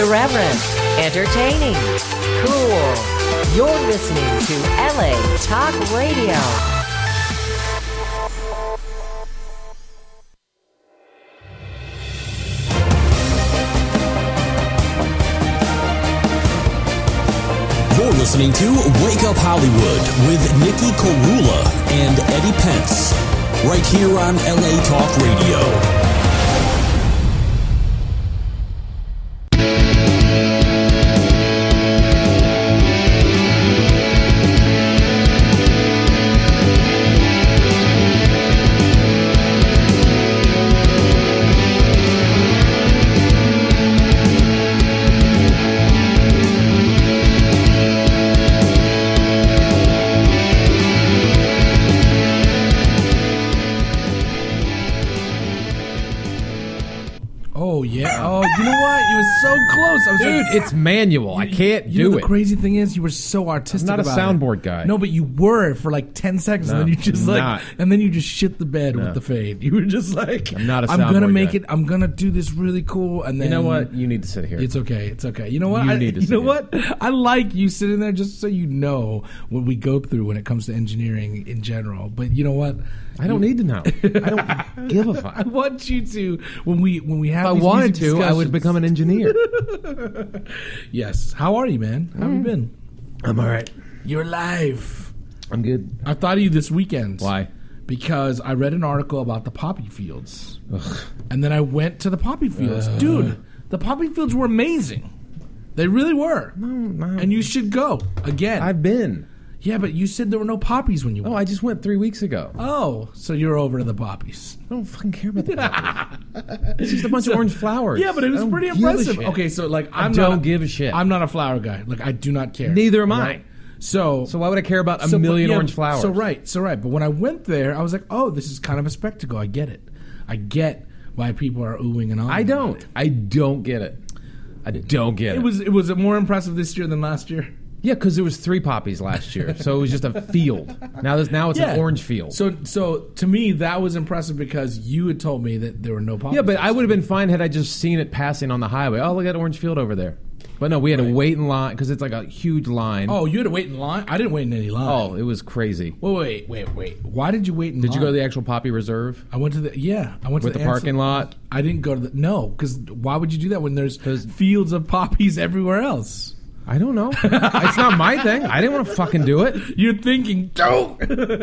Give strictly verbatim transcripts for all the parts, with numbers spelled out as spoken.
Irreverent, entertaining, cool. You're listening to L A Talk Radio. You're listening to Wake Up Hollywood with Nikki Korula and Eddie Pence, right here on L A Talk Radio. Dude, it's manual. I can't you do know, it. The crazy thing is, you were so artistic. I'm not a about soundboard it. guy. No, but you were for like ten seconds, No, and then you just like, not. and then you just shit the bed No. with the fade. You were just like, I'm not a I'm gonna soundboard make guy. it. I'm gonna do this really cool. And then You know what? You need to sit here. It's okay. It's okay. You know what? You I, need to you sit know here. what? I like you sitting there just so you know what we go through when it comes to engineering in general. But you know what? I don't You- need to know. I don't give a fuck. I want you to when we when we have. If I these wanted music to, I would discussions- become an engineer. Yes. How are you, man? How have you been? I'm all right. You're alive. I'm good. I thought of you this weekend. Why? Because I read an article about the poppy fields. Ugh. And then I went to the poppy fields. Uh. Dude, the poppy fields were amazing. They really were. No, no. And you should go again. I've been. yeah, but you said there were no poppies when you Oh, went. I just went three weeks ago. I Oh, so you're over to the poppies. don't fucking care about that. It's just a bunch of orange flowers. Yeah, but it I was don't pretty give a impressive. shit. Okay, so like I I'm don't not a, give a shit. I'm not a flower guy. Like I do not care. Neither am I. Right? So So why would I care about a So, but, million yeah, orange flowers? So right, so right. But when I went there, I was like, oh, this is kind of a spectacle. I get it. I get why people are oohing and ahhing. I about don't. it. I don't get it. I don't get it. It was it was more impressive this year than last year. Yeah, because there was three poppies last year, so it was just a field. Now, there's, now it's an orange field. So so to me that was impressive because you had told me that there were no poppies. yeah, but I would have been fine had I just seen it passing on the highway. Oh, look at that orange field over there. But no, we had Right. to wait in line because it's like a huge line. Oh, you had to wait in line. I didn't wait in any line. Oh, it was crazy. Wait, wait, wait, wait. Why did you wait in Did line? you go to the actual poppy reserve I went to the yeah. I went with to the the parking Ansel- lot? I didn't go to the no because why would you do that when there's 'Cause- fields of poppies everywhere else? I don't know. It's not my thing. I didn't want to fucking do it. You're thinking don't.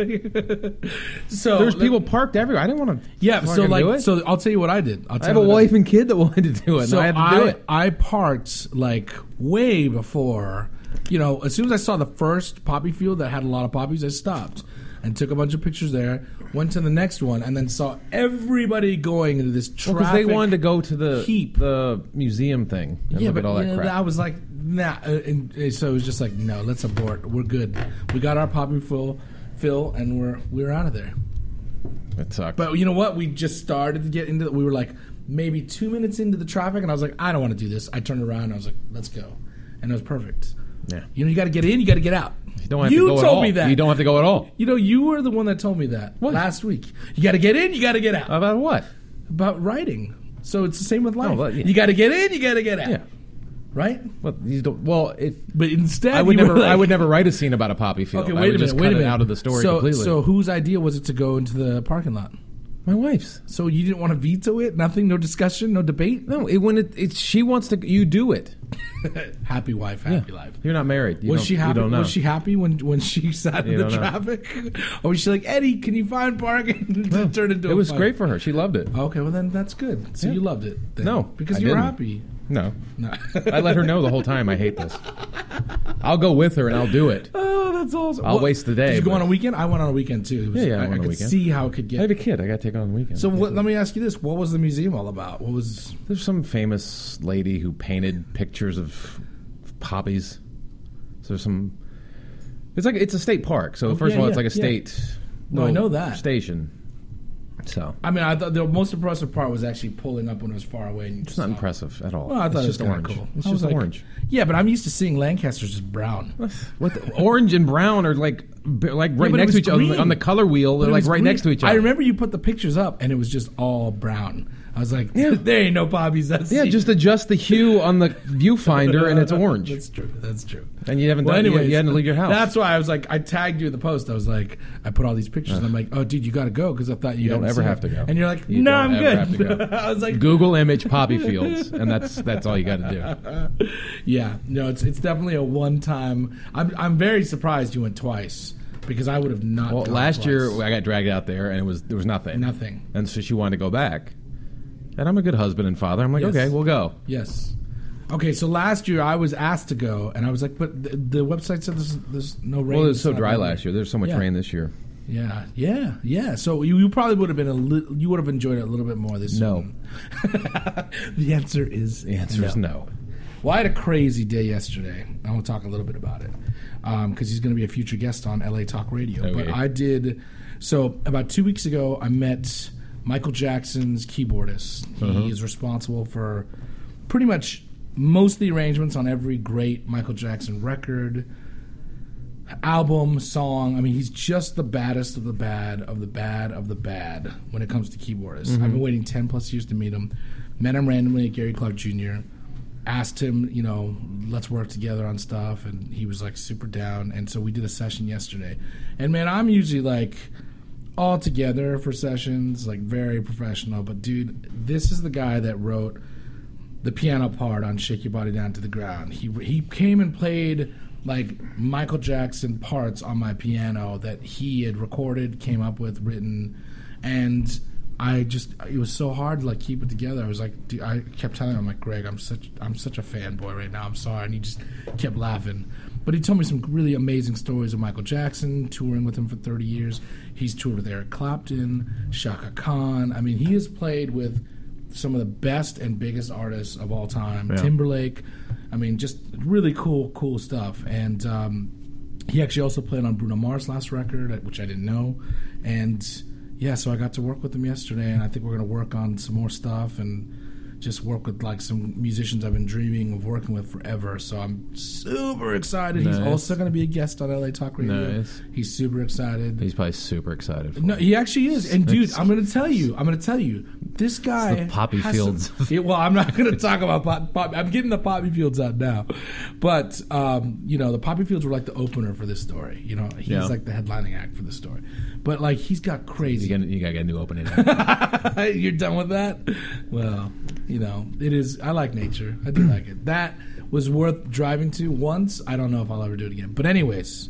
so There's people parked everywhere. I didn't want to. Yeah. So fucking do like it. so I'll tell you what I did. I'll I tell have a you what I wife did. and kid that wanted to do it, So and I had to do I, it. I parked like way before, you know, as soon as I saw the first poppy field that had a lot of poppies, I stopped and took a bunch of pictures there, went to the next one, and then saw everybody going into this traffic. Because they wanted to go to the heap. the museum thing and Yeah, look but at all that you know, crap. I was like, nah. uh, And, and so it was just like, no, let's abort. We're good. We got our poppy fill, fill, and we're we're out of there. It sucked. But you know what? We just started to get into. We were like maybe two minutes into the traffic, and I was like, I don't want to do this. I turned around, and I was like, let's go, and it was perfect. yeah. You know, you got to get in, you got to get out. You don't have You to go told at all. me that. You don't have to go at all. You know, you were the one that told me that What? last week. You got to get in, you got to get out. About what? About writing. So it's the same with life. Oh, well, yeah. You got to get in, you got to get out. Yeah. Right? Well, you don't, well, if But instead, I would you were never, like- I would never write a scene about a poppy field. Okay, I wait would a minute. just Wait cut a minute. it out of the story so, completely. So whose idea was it to go into the parking lot? My wife's. So you didn't want to veto it? Nothing? No discussion? No debate? No, it, when it, it's she wants to, you do it. Happy wife, happy life. You're not married. You Was don't- she you happy? don't know. Was she happy when when she sat You in the don't know. traffic, or was she like, Eddie, can you find parking? to turn into It a was fight? great for her. She loved it. Okay, well then that's good. So Yeah. you loved it. Then. No, because I you were didn't. happy. No, No. I let her know the whole time. I hate this. I'll go with her and I'll do it. Oh, that's awesome. I'll waste the day, Did you go but- on a weekend? I went on a weekend too. It was- Yeah, yeah, I I, went on a could weekend. see how it could I have get. a kid. I got to take her on the weekend. So what, let me ask you this: what was the museum all about? What was? There's some famous lady who painted pictures of poppies. So there's some. It's like it's a state park. So Oh, first yeah, of all, it's yeah, like a yeah. state. No, I little know that. station. So I mean, I thought the most impressive part was actually pulling up when it was far away. And you it's just not saw it. impressive at all. Well, I thought it's it was just kinda orange. cool. It's I was just like- orange. Yeah, but I'm used to seeing Lancasters just brown. What the, orange and brown are like b- like right but it next to was each other green. on the color wheel. But They're it like was right green. next to each other. I remember you put the pictures up, and it was just all brown. I was like, yeah. there ain't no poppies. That's yeah, just adjust the hue on the viewfinder and it's orange. That's true. That's true. And you haven't well, done anyways, you hadn't leave your house. That's why I was like, I tagged you in the post. I was like, I put all these pictures, uh, and I'm like, oh, dude, you got to go because I thought you, you don't ever have to go. And you're like, you no, I'm good. Have to go. I was like, Google image poppy fields, and that's that's all you got to do. Yeah, no, it's it's definitely a one time. I'm I'm very surprised you went twice. Because I would have not. Well, gone last twice. year I got dragged out there and it was there was nothing, nothing, and so she wanted to go back. And I'm a good husband and father. I'm like, yes. okay, we'll go. Yes. Okay, so last year I was asked to go, and I was like, but the, the website said there's, there's no rain. Well, it was so dry last year. There's so much yeah. rain this year. Yeah, yeah, yeah. So you, you probably would have been a li- you would have enjoyed it a little bit more this year. No. The answer is the answer no. is no. Well, I had a crazy day yesterday. I want to talk a little bit about it because um, he's going to be a future guest on L A Talk Radio. Okay. But I did so about two weeks ago. I met Michael Jackson's keyboardist. He uh-huh. is responsible for pretty much most of the arrangements on every great Michael Jackson record, album, song. I mean, he's just the baddest of the bad of the bad of the bad when it comes to keyboardists. Mm-hmm. I've been waiting ten plus years to meet him. Met him randomly at Gary Clark Junior Asked him, you know, let's work together on stuff, and he was like super down. And so we did a session yesterday. And man, I'm usually like all together for sessions, like very professional. But dude, this is the guy that wrote the piano part on "Shake Your Body Down to the Ground." He he came and played like Michael Jackson parts on my piano that he had recorded, came up with, written, and I just it was so hard to like keep it together. I was like, dude, I kept telling him, I'm like, Greg, I'm such I'm such a fanboy right now. I'm sorry, and he just kept laughing. But he told me some really amazing stories of Michael Jackson, touring with him for thirty years. He's toured with Eric Clapton, Shaka Khan. I mean, he has played with some of the best and biggest artists of all time. Yeah. Timberlake. I mean, just really cool, cool stuff. And um, he actually also played on Bruno Mars' last record, which I didn't know. And yeah, so I got to work with him yesterday, and I think we're going to work on some more stuff and just work with like some musicians I've been dreaming of working with forever. So I'm super excited. Nice. He's also going to be a guest on L A Talk Radio. Nice. He's super excited. He's probably super excited. For no, he actually is. And dude, I'm going to tell you, I'm going to tell you, this guy. It's the poppy fields. Some, yeah, well, I'm not going to talk about pop, pop. I'm getting the poppy fields out now, but um, you know, the poppy fields were like the opener for this story. You know, he's yeah. like the headlining act for the story. But like, he's got crazy. You got you got to get a new opening. You're done with that? Well, you know, it is. I like nature. I do like it. That was worth driving to once. I don't know if I'll ever do it again. But anyways,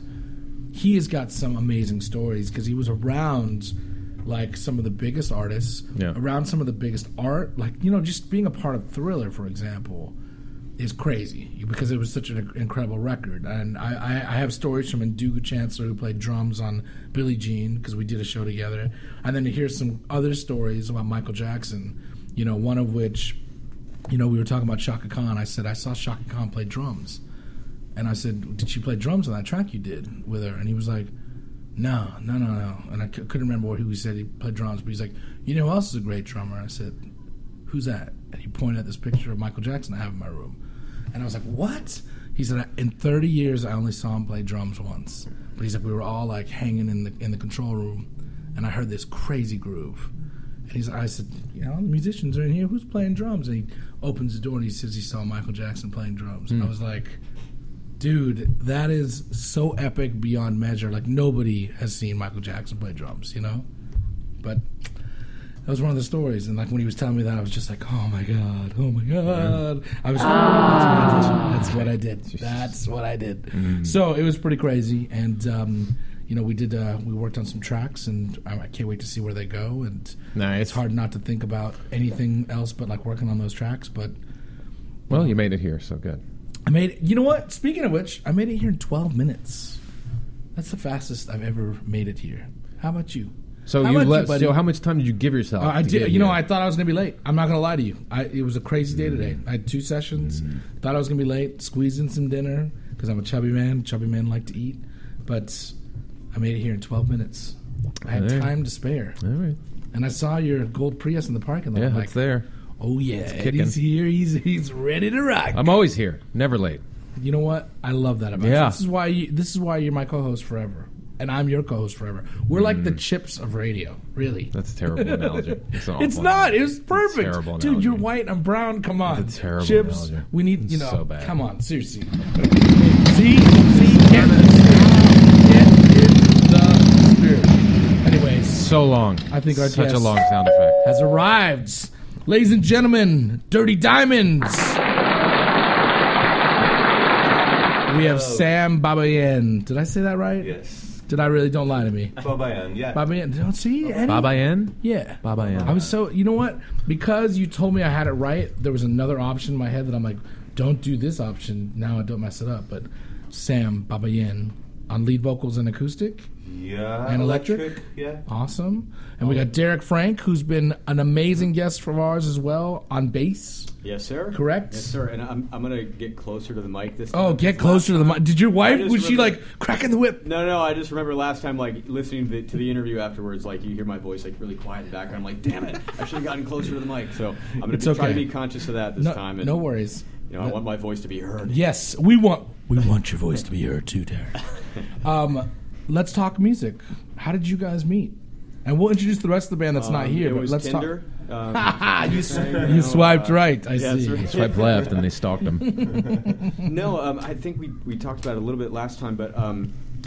he has got some amazing stories because he was around like some of the biggest artists, yeah. around some of the biggest art. Like, you know, just being a part of Thriller, for example, is crazy because it was such an incredible record. And I, I, I have stories from Ndugu Chancellor, who played drums on Billie Jean, because we did a show together. And then to hear some other stories about Michael Jackson, you know, one of which, you know, we were talking about Shaka Khan. I said, I saw Shaka Khan play drums. And I said, did she play drums on that track you did with her? And he was like, no, no, no, no. And I c- couldn't remember who he said he played drums, but he's like, you know who else is a great drummer? I said, who's that? And he pointed at this picture of Michael Jackson I have in my room. And I was like, what? He said, in thirty years, I only saw him play drums once. But he's like, we were all like hanging in the in the control room, and I heard this crazy groove. And he's, I said, you know, the musicians are in here. Who's playing drums? And he opens the door and he says he saw Michael Jackson playing drums. Mm. And I was like, dude, that is so epic beyond measure. Like, nobody has seen Michael Jackson play drums, you know? But that was one of the stories. And, like, when he was telling me that, I was just like, oh, my God, oh, my God. I was, that's what I did. That's what I did. That's what I did. Mm. So it was pretty crazy. And, um, you know, we did, uh, we worked on some tracks, and I, I can't wait to see where they go. And nice. It's hard not to think about anything else but, like, working on those tracks. But, well, know, you made it here, so good. I made it, you know what? Speaking of which, I made it here in twelve minutes. That's the fastest I've ever made it here. How about you? So how you let. You, so how much time did you give yourself? Uh, I to did. get you here? know, I thought I was gonna be late. I'm not gonna lie to you. I, it was a crazy day today. I had two sessions. Mm. Thought I was gonna be late. Squeezed in some dinner because I'm a chubby man. Chubby men like to eat. But I made it here in twelve minutes. I had right. time to spare. All right. And I saw your gold Prius in the parking lot. Yeah, I'm it's like, there. Oh yeah, Eddie's here. He's he's ready to rock. I'm always here. Never late. You know what? I love that about yeah. you. This is why you, this is why you're my co-host forever. and I'm your co-host forever. We're mm. like the Chips of radio, really. That's a terrible analogy. It's, an it's not. It was perfect. It's a terrible Dude, analogy. you're white, I'm brown. Come on. It's a terrible Chips, analogy. we need, you know, so bad. come on, seriously. See? See? Get in the spirit. Anyways. So long. I think our Such guest a long sound effect. has arrived. Ladies and gentlemen, Dirty Diamonds. We have Sam Babayan. Did I say that right? Yes. Did I really? Don't lie to me. Babayan, yeah. Babayan. Don't see Eddie? Babayan? Yeah. Babayan. I was so, you know what? Because you told me I had it right, there was another option in my head that I'm like, don't do this option. Now I don't mess it up. But Sam Babayan on lead vocals and acoustic. Yeah. And electric? electric yeah. Awesome. And we got Derek Frank, who's been an amazing guest from ours as well, on bass. Yes, sir. Correct? Yes, sir. And I'm I'm gonna get closer to the mic this time. Oh, get closer to the mic. Did your wife, I just was she remember- like cracking the whip? No, no. I just remember last time, like listening to the, to the interview afterwards, like you hear my voice like really quiet in the background. I'm like, damn it, I should have gotten closer to the mic. So I'm gonna It's be, try to okay. be conscious of that this No, time. And, no worries. You know, I want my voice to be heard. Yes, we want we want your voice to be heard too, Derek. Um, let's talk music. How did you guys meet? And we'll introduce the rest of the band that's not Um, here. It But was let's Tinder. Um, talk. you, thing, you know, swiped uh, right. I yeah, see. that's He right. swiped left and they stalked him. No, um, I think we, we talked about it a little bit last time, but um,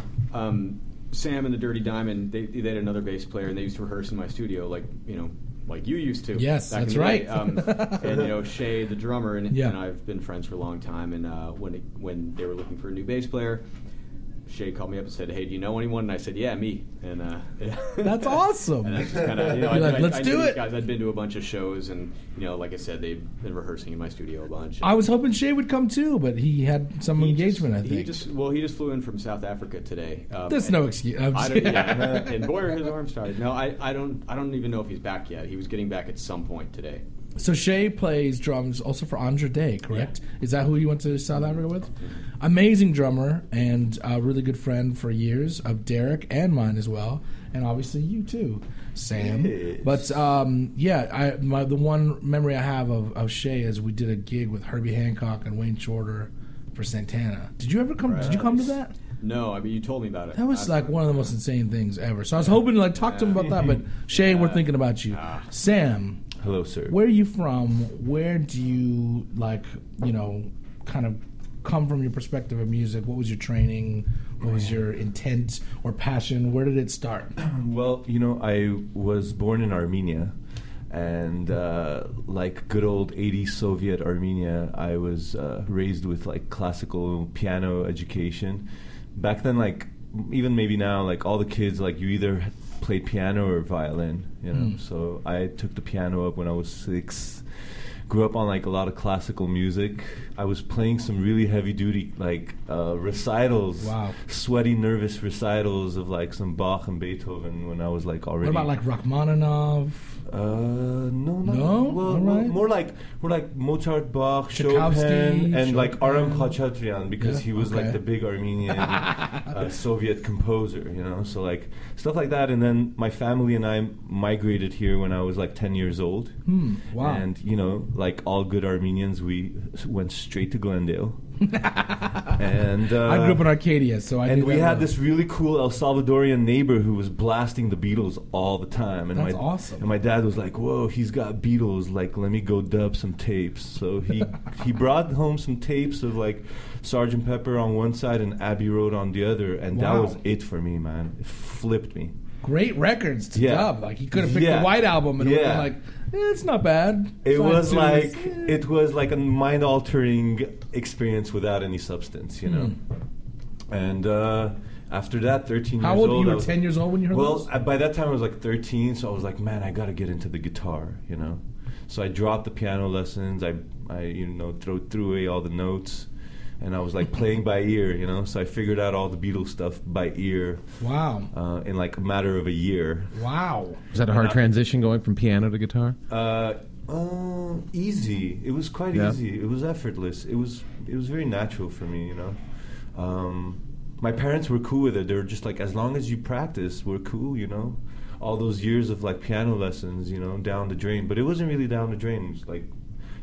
um, Sam and the Dirty Diamond, they, they had another bass player, and they used to rehearse in my studio, like you know, like you used to. Yes, back in that's the right. day. Um, and you know, Shay, the drummer, and, Yeah. and I've been friends for a long time. And uh, when it, when they were looking for a new bass player, Shay called me up and said, "Hey, do you know anyone?" And I said, "Yeah, me." And uh, That's awesome. And that's just kind of, you know, You're I, like, I, "Let's I do knew these it." guys. I'd been to a bunch of shows, and you know, like I said, they've been rehearsing in my studio a bunch. I was hoping Shay would come too, but he had some He engagement. just, I think. He just well, he just flew in from South Africa today. Um, There's and no excuse. I'm I just- don't, yeah, and boy, are his arms tired. No, I, I don't, I don't even know if he's back yet. He was getting back at some point today. So Shay plays drums also for Andra Day, correct? Yeah. Is that who you went to South Africa with? Amazing drummer and a really good friend for years of Derek and mine as well, and obviously you too, Sam. Yes. But um, yeah, I, my the one memory I have of, of Shay is we did a gig with Herbie Hancock and Wayne Shorter for Santana. Did you ever come? Did you come to that? No, I mean you told me about it. That was last like time. one of the most insane things ever. So I was hoping to like talk to him about that, but Shay, we're thinking about you, Sam. Hello, sir. Where are you from? Where do you like, you know, kind of come from your perspective of music? What was your training? What was your intent or passion? Where did it start? Well, you know, I was born in Armenia, and uh, like good old eighties Soviet Armenia, I was uh, raised with like classical piano education. Back then, like even maybe now, like all the kids, like you either played piano or violin, you know. Mm. So I took the piano up when I was six. Grew up on like a lot of classical music. I was playing some really heavy duty like uh, recitals, Wow. sweaty, nervous recitals of like some Bach and Beethoven when I was like already. What about like Rachmaninoff? Uh, no, not No? well, All well, right. more like more like Mozart, Bach, Tchaikovsky, Chopin, and like Chopin. Aram Khachaturian because Yeah, he was okay. like the big Armenian uh, Soviet composer, you know. So like stuff like that, and then my family and I migrated here when I was like ten years old. Hmm. Wow. And you know, like all good Armenians, we s- went straight to Glendale. and uh, I grew up in Arcadia, so I and knew we that had well. this really cool El Salvadorian neighbor who was blasting the Beatles all the time. And That's my, awesome. And my dad was like, "Whoa, he's got Beatles! Like, let me go dub some tapes." So he he brought home some tapes of like Sergeant Pepper on one side and Abbey Road on the other, and Wow. that was it for me, man. It flipped me. Great records to Yeah. dub. Like he could have picked Yeah. the White Album and it would Yeah. have been like, eh, it's not bad. It Fine was tunes. like Eh. it was like a mind altering experience without any substance, you know. And uh, after that, thirteen How years old? old, You I were was- ten years old when you heard Well, those? uh, by that time I was like thirteen, so I was like, man, I got to get into the guitar, you know. So I dropped the piano lessons. I, I you know, throw threw away all the notes, and I was like playing by ear, you know. So I figured out all the Beatles stuff by ear Wow. uh, in like a matter of a year. Wow. Was that a hard transition going from piano to guitar? Uh, uh, easy. It was quite Yeah. easy. It was effortless. It was it was very natural for me, you know. Um, my parents were cool with it. They were just like, as long as you practice, we're cool, you know. All those years of like piano lessons, you know, down the drain. But it wasn't really down the drain. It was like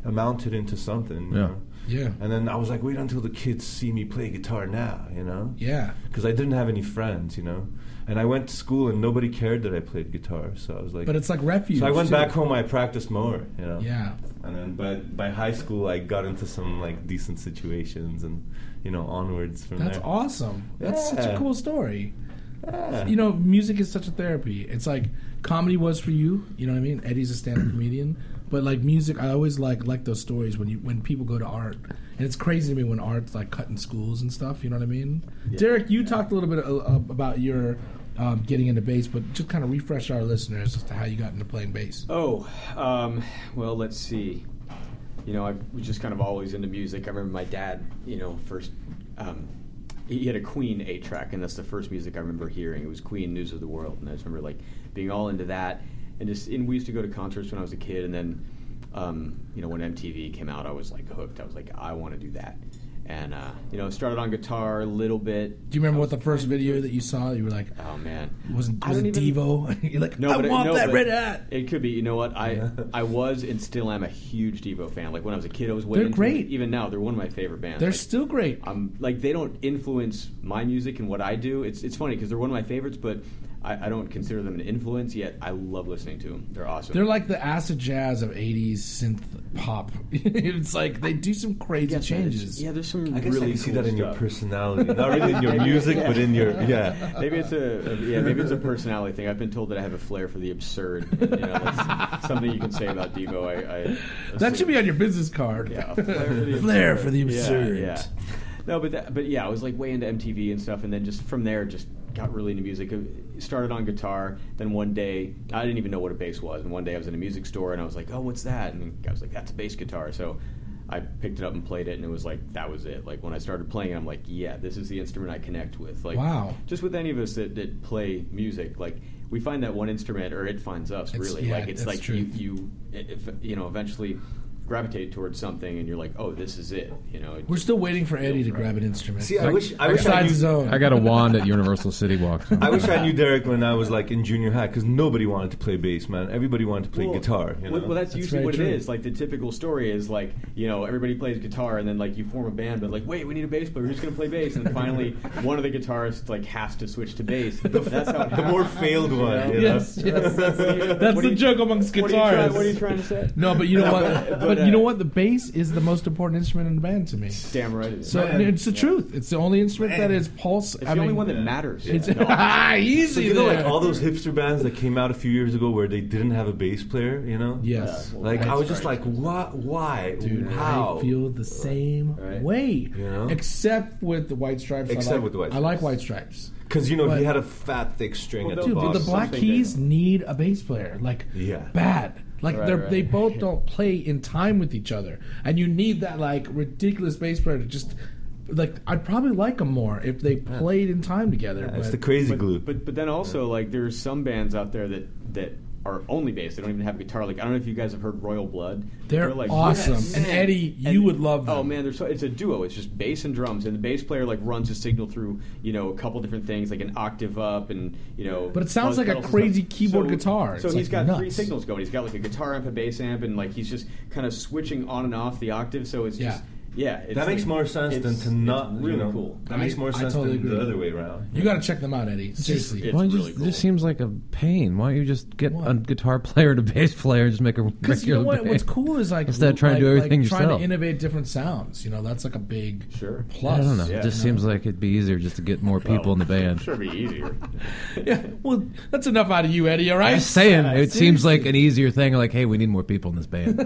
amounted into something. You Yeah. know? Yeah. And then I was like, wait until the kids see me play guitar now, you know? Yeah. Because I didn't have any friends, you know? And I went to school and nobody cared that I played guitar, so I was like... But it's like refuge. So I went too. back home, I practiced more, you know? Yeah. And then by, by high school, I got into some, like, decent situations and, you know, onwards from That's there. awesome. That's such a Yeah. cool story. Yeah. You know, music is such a therapy. It's like comedy was for you. You know what I mean? Eddie's a stand-up comedian, but like music, I always like like those stories when you when people go to art, and it's crazy to me when art's like cut in schools and stuff. You know what I mean? Yeah. Derek, you talked a little bit uh, uh, about your um, getting into bass, but just kind of refresh our listeners as to how you got into playing bass. Oh, um, well, let's see. You know, I was just kind of always into music. I remember my dad, you know, first, um, he had a Queen eight track, and that's the first music I remember hearing. It was Queen, News of the World, and I just remember, like, being all into that. And just, and we used to go to concerts when I was a kid, and then, um, you know, when M T V came out, I was, like, hooked. I was like, I want to do that. And, uh, you know, started on guitar a little bit. Do you remember I what was the first trying to- video that you saw? You were like, Oh, man. was it, I was it don't even- Devo? You're like, No, I but it- want no, that but red hat. It could be. You know what? I I was and still am a huge Devo fan. Like when I was a kid, I was way They're into great. it. Even now, they're one of my favorite bands. They're Like, still great. I'm like they don't influence my music and what I do. It's it's funny because they're one of my favorites, but I, I don't consider them an influence yet. I love listening to them. They're awesome. They're like the acid jazz of eighties synth pop. It's like they do some crazy Yeah, changes. Yeah, there's some I guess really I can see cool that in your stuff. personality. Not really in your music, but in your... Yeah. Maybe it's a, a yeah maybe it's a personality thing. I've been told that I have a flair for the absurd. You know, that's something you can say about Devo. I, I That should be on your business card. Yeah, a flair for the Flair absurd. for the Yeah, absurd. Yeah, No, but that, but yeah, I was like way into M T V and stuff, and then just from there, just got really into music. I started on guitar. Then one day, I didn't even know what a bass was, and one day I was in a music store, and I was like, "Oh, what's that?" And I was like, "That's a bass guitar." So I picked it up and played it, and it was like that was it. Like when I started playing it, I'm like, "Yeah, this is the instrument I connect with." Like, Wow. Just with any of us that, that play music, like we find that one instrument, or it finds us. It's- Really, yeah, like it's that's like true. you you if, you know eventually gravitate towards something, and you're like, "Oh, this is it." You know, it We're just still waiting for Eddie to feels right. grab an instrument. See, I wish I wish I Besides knew, his own. I got a wand at Universal City Walk. I wish I knew Derek when I was like in junior high, because nobody wanted to play bass, man. Everybody wanted to play Well, guitar. You know? well, well, that's, That's usually very what true. it is. Like the typical story is like, you know, everybody plays guitar, and then like you form a band, but like, wait, we need a bass player. Who's going to play bass? And then finally, one of the guitarists like has to switch to bass. That's how it the happens. more failed one. You know? Yes, yes, that's, the, that's What the are you- joke amongst What are, you trying, guitarists. what are you trying to say? No, but you know what? But, But, uh, you know what? The bass is the most important instrument in the band to me. Damn right it is. So Man. it's the truth. It's the only instrument Man. that is pulse. It's I the only mean, one that matters. It's No. So easy you know, there. like all those hipster bands that came out a few years ago where they didn't have a bass player. You know? Yes. Yeah, well, Like I that's was just right. like, what? Why? Dude, How? I feel the same Right. way. You know? Except with the White Stripes. I Except like, with the White I like Stripes. White Stripes. Because you know But- he had a fat, thick string Well, at the Dude, Boss. but the bottom. Black Something Keys that- need a bass player. Like, Yeah. bad. Like, Right, they're, right. they both don't play in time with each other. And you need that, like, ridiculous bass player to just... Like, I'd probably like them more if they played in time together. Yeah, but it's the crazy but, glue. But but then also like there's some bands out there that that are only bass. They don't even have guitar. Like I don't know if you guys have heard Royal Blood. They're like awesome. yes, And man. Eddie, you And- would love them. Oh man, they're so it's a duo. It's just bass and drums, and the bass player like runs his signal through you know a couple different things, like an octave up, and you know. But it sounds fuzz like a pedals and crazy stuff. keyboard So- guitar. So It's, he's like, got three nuts. signals going. He's got like a guitar amp, a bass amp, and like he's just kind of switching on and off the octave. So it's Yeah. just yeah. It's That makes like- more sense than it's- to not, it's really you know, cool. That makes I- more I sense totally than agree. the other way around. You got to check them out, Eddie. Seriously. It's Why don't you really just, cool. This seems like a pain. Why don't you just get What? a guitar player and a bass player and just make a Because you know regular what? band? What's cool is like Instead of trying to do like- everything like trying yourself. to innovate different sounds. You know, that's like a big Sure. plus. I don't know. Yeah. it just seems like it'd be easier just to get more people in the band. Sure, be easier. Yeah, well, that's enough out of you, Eddie. All right. I'm saying Yeah, it seems seriously. like an easier thing. Like, hey, we need more people in this band.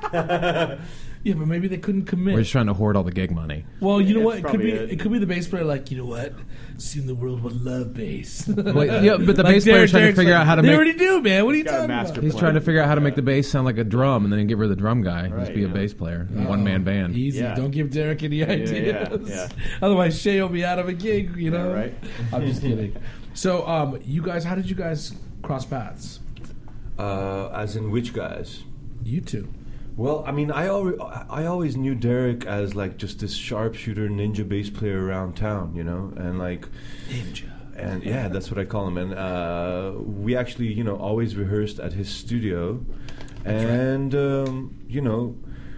Yeah, but maybe they couldn't commit. We're just trying to hoard all the gig money. well, you know It's what? It could probably be. it. It could be the bass player. Like, you know what? Soon the world will love bass. Well, yeah, but the Like bass player's trying to Derek's figure like, out how to They make. already do, man. What are you Got a talking master about? He's trying to figure out how to make the bass sound like a drum, and then get rid of the drum guy. and just Right, be a yeah. bass player, a Oh, one man band. Easy. Yeah. Don't give Derek any ideas. yeah, yeah. Otherwise, Shay will be out of a gig. You know. Yeah, right. I'm just kidding. So, um, you guys, how did you guys cross paths? Uh, as in which guys? You two. Well, I mean, I always, I always knew Derek as like just this sharpshooter ninja bass player around town, you know, and like Ninja. and yeah, that's what I call him. And uh, we actually, you know, always rehearsed at his studio, and um, you know,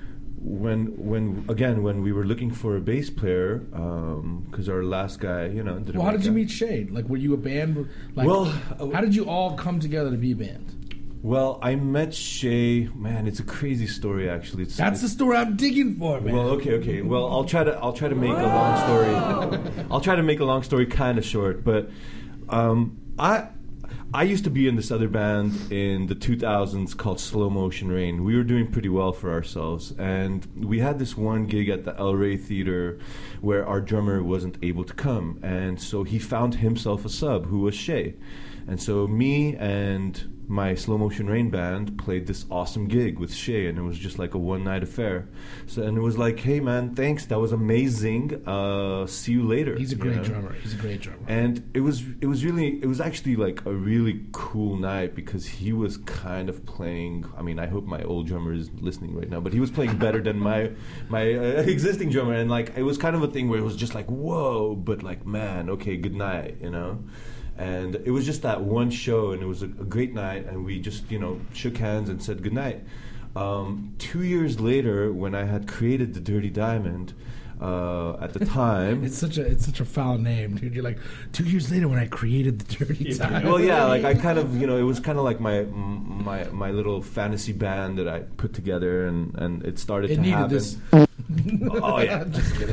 when when again when we were looking for a bass player, because our last guy, you know, didn't Well, how work did you out. meet Shade? Like, were you a band? Like, Well, how did you all come together to be a band? Well, I met Shay. Man, it's a crazy story. Actually, it's, That's the it's, story I'm digging for, man. Well, okay, okay. Well, I'll try to I'll try to make a long story. I'll try to make a long story kind of short. But um, I I used to be in this other band in the two thousands called Slow Motion Rain. We were doing pretty well for ourselves, and we had this one gig at the El Rey Theater where our drummer wasn't able to come, and so he found himself a sub who was Shay, and so me and my Slow Motion Rain band played this awesome gig with Shay, and it was just like a one night affair. So, and it was like, hey man, thanks, that was amazing. Uh, see you later. He's a you great know? drummer. He's a great drummer. And it was it was really it was actually like a really cool night because he was kind of playing. I mean, I hope my old drummer is listening right now, but he was playing better than my my uh, existing drummer, and like it was kind of a thing where it was just like whoa, but like man, okay, good night, you know. And it was just that one show, and it was a, a great night, and we just, you know, shook hands and said goodnight. Um, two years later, when I had created the Dirty Diamond, uh, at the time... It's such a it's such a foul name, dude. You're like, two years later when I created the Dirty Diamond. Well, yeah, like I kind of, you know, it was kind of like my my my little fantasy band that I put together, and, and it started It to needed happen. this. Oh yeah.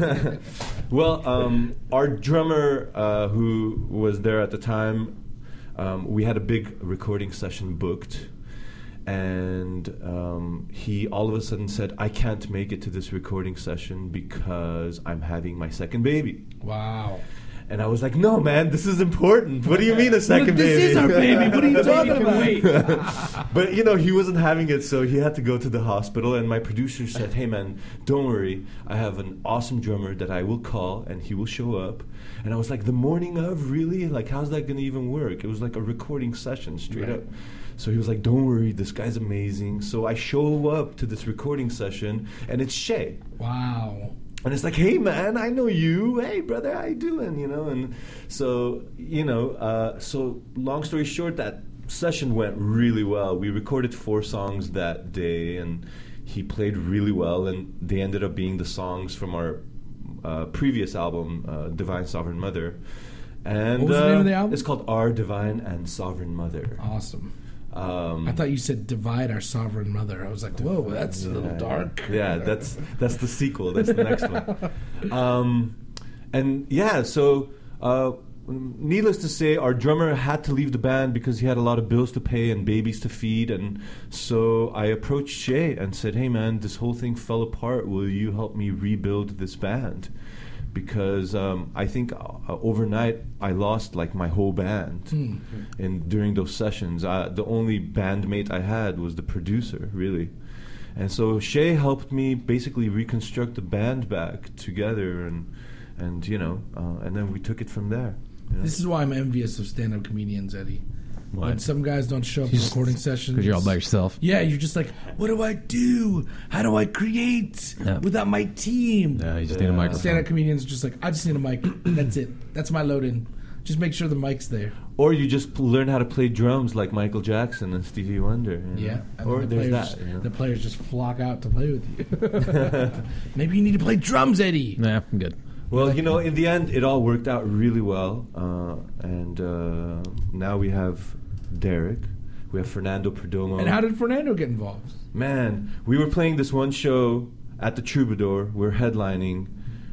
Well, um, our drummer uh, who was there at the time, um, we had a big recording session booked, and um, he all of a sudden said, "I can't make it to this recording session because I'm having my second baby." Wow. And I was like, "No, man, this is important. What do you mean a second This baby? is our baby. What are you talking about? But you know, he wasn't having it, so he had to go to the hospital. And my producer said, "Hey, man, don't worry. I have an awesome drummer that I will call, and he will show up." And I was like, "The morning of, really? Like, how's that gonna even work?" It was like a recording session, straight Right. up. So he was like, "Don't worry, this guy's amazing." So I show up to this recording session, and it's Shay. Wow. And it's like, "Hey man, I know you. Hey brother, how you doing?" You know, and so you know, uh, so long story short, that session went really well. We recorded four songs that day, and he played really well, and they ended up being the songs from our uh, previous album, uh, Divine Sovereign Mother. And What was the uh, name of the album? It's called Our Divine and Sovereign Mother. Awesome. Um, I thought you said divide our sovereign mother. I was like, whoa, that's a little Yeah, dark. Yeah, that's that's the sequel. That's the next one. Um, and yeah, so uh, needless to say, our drummer had to leave the band because he had a lot of bills to pay and babies to feed. And so I approached Shay and said, "Hey man, this whole thing fell apart. Will you help me rebuild this band?" Because um, I think uh, overnight I lost like my whole band, Hmm. and during those sessions, uh, the only bandmate I had was the producer, really. And so Shay helped me basically reconstruct the band back together, and and you know, uh, and then we took it from there. you know? This is why I'm envious of stand-up comedians, Eddie. Why? When some guys don't show up to Just- recording sessions. Because you're all by yourself. Yeah, you're just like, what do I do? How do I create Yeah. without my team? Yeah, you just need a microphone. Stand-up comedians are just like, I just need a mic. That's it. That's my load-in. Just make sure the mic's there. Or you just p- learn how to play drums like Michael Jackson and Stevie Wonder. you know? Yeah. And Or then the there's players, that. You know? the players just flock out to play with you. Maybe you need to play drums, Eddie. Nah, I'm good. Well, you know, in the end, it all worked out really well, uh, and uh, now we have Derek, we have Fernando Perdomo. And how did Fernando get involved? Man, we were playing this one show at the Troubadour. We're headlining,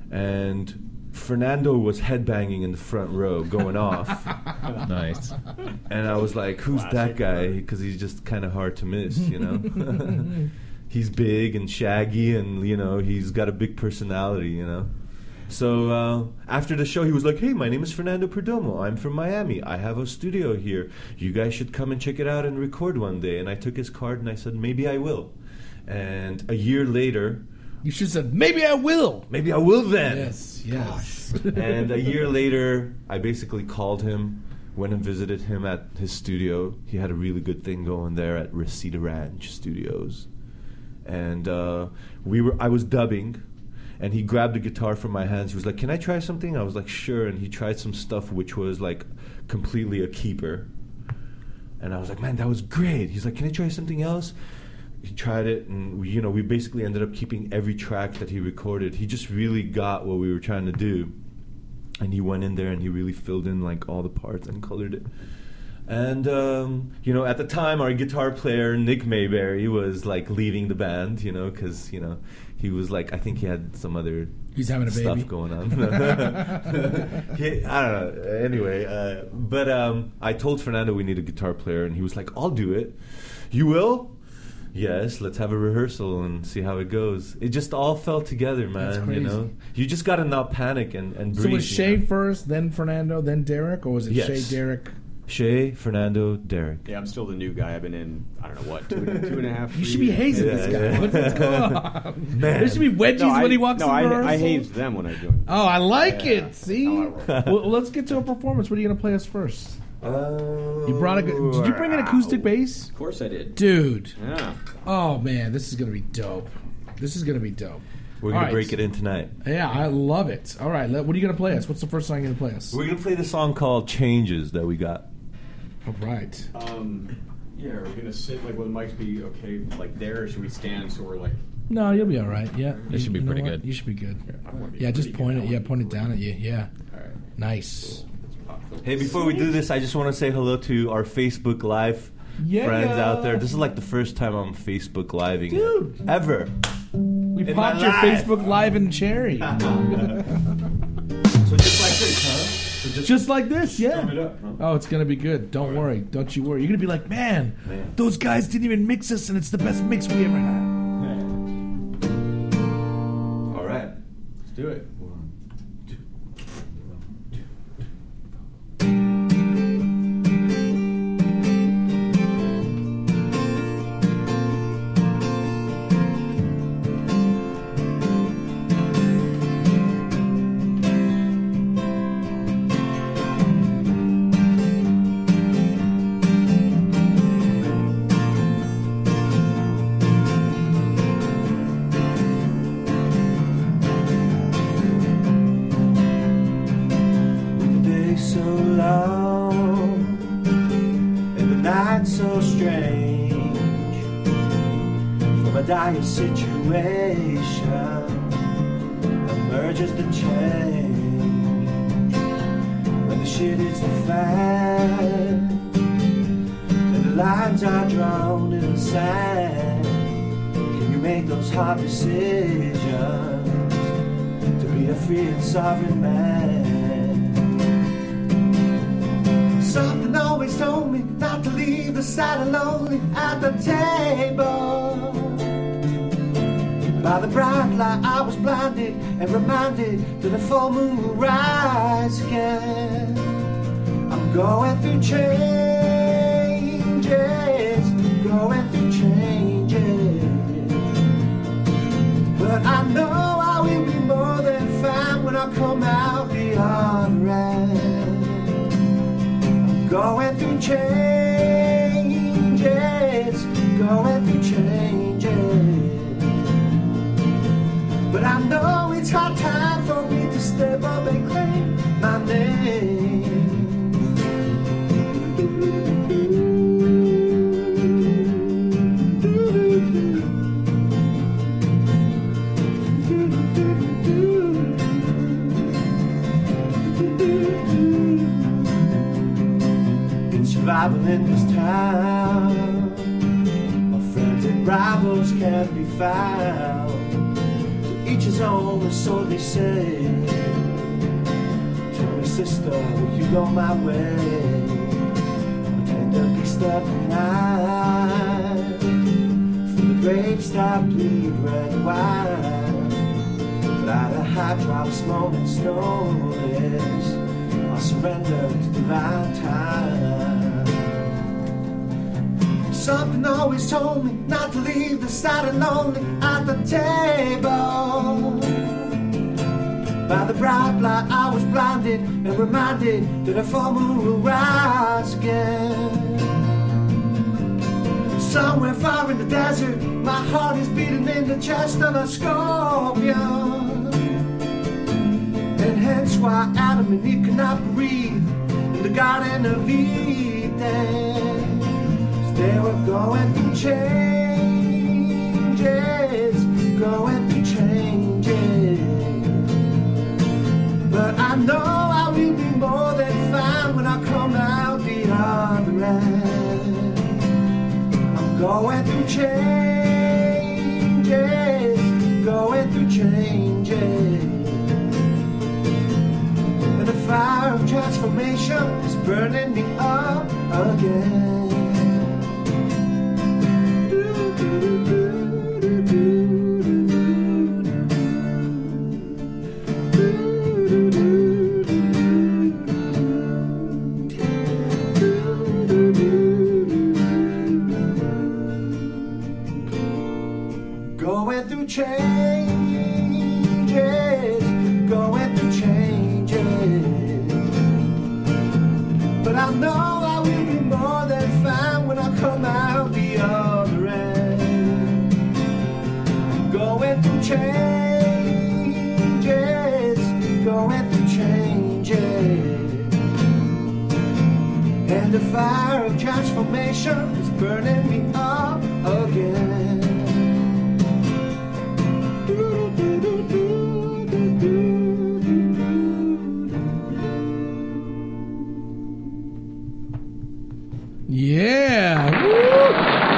and Fernando was headbanging in the front row, going off. Nice. And I was like, "Who's that guy?" Because he's just kind of hard to miss, you know. He's big and shaggy, and you know, he's got a big personality, you know. So uh, after the show, he was like, "Hey, my name is Fernando Perdomo. I'm from Miami. I have a studio here. You guys should come and check it out and record one day." And I took his card and I said, "Maybe I will." And a year later, You should have said, maybe I will. maybe I will then. Yes, yes. And a year later, I basically called him, went and visited him at his studio. He had a really good thing going there at Reseda Ranch Studios. And uh, we were, I was dubbing, and he grabbed a guitar from my hands. He was like, "Can I try something?" I was like, "Sure." And he tried some stuff which was like completely a keeper. And I was like, "Man, that was great." He's like, "Can I try something else?" he tried it, and we, you know, we basically ended up keeping every track that he recorded. He just really got what we were trying to do, and he went in there and he really filled in like all the parts and colored it. And um, you know, at the time, our guitar player Nick Mayberry was like leaving the band, you know, because you know he was like, I think he had some other He's having a stuff baby. going on. he, I don't know. Anyway, uh, but um, I told Fernando we need a guitar player, and he was like, "I'll do it." You will? Yes. Let's have a rehearsal and see how it goes. It just all fell together, man. That's crazy. You know, you just gotta not panic and and breathe. So was Shay you know? first, then Fernando, then Derek, or was it Yes. Shay, Derek? Shay, Fernando, Derek. Yeah, I'm still the new guy. I've been in, I don't know what, two, and- two and a half. You three should be years. hazing Yeah, this guy. yeah. What- What's going on? Man. There should be wedgies No, I, when he walks no, in I, rehearsal. I hazed them when I joined. Oh, I like Yeah. it. See? That's how I roll. Well, let's get to a performance. What are you going to play us first? Uh, You brought a. Did you bring an acoustic bass? Of course I did. Dude. Yeah. Oh, man. This is going to be dope. This is going to be dope. We're All gonna right. break it in tonight. Yeah, I love it. All right. Let, what are you going to play us? What's the first song you're going to play us? We're gonna play the song called "Changes" that we got. All right. Um, yeah, are we gonna sit like will the mics be okay like there, or should we stand so we're like? No, you'll be all right. Yeah. It should be You know pretty what? good. You should be good. I don't wanna be Yeah, just pretty point good. it. Yeah, point it down at you. Yeah. All right. Nice. Let's pop filter. Hey, before we do this, I just want to say hello to our Facebook Live Yeah. friends out there. This is like the first time I'm Facebook Living Dude. ever. We In popped my your life. Facebook Live in Cherry. So just like this, huh? So just, Just like this, yeah. Sum it up, huh? Oh, it's gonna be good. Don't worry. Don't you worry. You're gonna be like, man, Man. those guys didn't even mix us, and it's the best mix we ever had. All right. Let's do it. One, two. The day so long and the night so strange. From a dire situation emerges the change. When the shit hits the fan and the lines are drawn in the sand, can you make those hard decisions to be a free and sovereign man? Something always told me not to leave the side lonely at the table. By the bright light I was blinded and reminded that the full moon will rise again. I'm going through changes, going through changes. But I know I will be more than fine when I come out the other end. I'm going through changes, going through changes. But I know it's hard time for me to step up and claim my name. In survival in this town, my friends and rivals can't be found. To each his own, or so they say. Tell me, sister, will you go my way? Pretend to be stuck tonight. From the grapes that bleed red wine. Without a high drops, moment's notice, I surrender to divine time. Something always told me not to leave the side lonely at the table. By the bright light I was blinded and reminded that a full moon will rise again. Somewhere far in the desert, my heart is beating in the chest of a scorpion. And hence why Adam and Eve cannot breathe in the Garden of Eden. 'Cause they were going through changes. Going through changes, going through changes. And the fire of transformation is burning me up again. Going through changes, going through changes. But I know I will be more than fine when I come out the other end. Going through changes, going through changes. And the fire of transformation is burning me up again. Yeah. Woo!